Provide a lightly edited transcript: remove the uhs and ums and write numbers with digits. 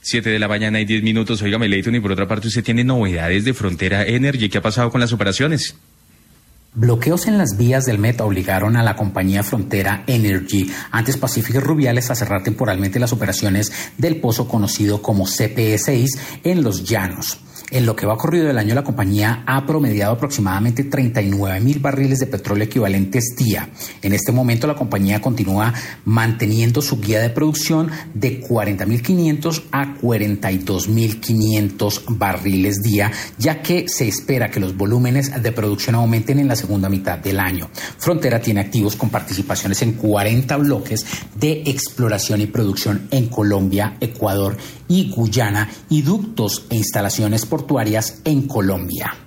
7:10 a.m. Óigame, Leyton, y por otra parte usted tiene novedades de Frontera Energy. ¿Qué ha pasado con las operaciones? Bloqueos en las vías del Meta obligaron a la compañía Frontera Energy, antes Pacífico y Rubiales, a cerrar temporalmente las operaciones del pozo conocido como CPE-6 en Los Llanos. En lo que va corrido del año, la compañía ha promediado aproximadamente 39.000 barriles de petróleo equivalentes día. En este momento, la compañía continúa manteniendo su guía de producción de 40.500 a 42.500 barriles día, ya que se espera que los volúmenes de producción aumenten en la segunda mitad del año. Frontera tiene activos con participaciones en 40 bloques de exploración y producción en Colombia, Ecuador y Guyana, y ductos e instalaciones portuarias en Colombia.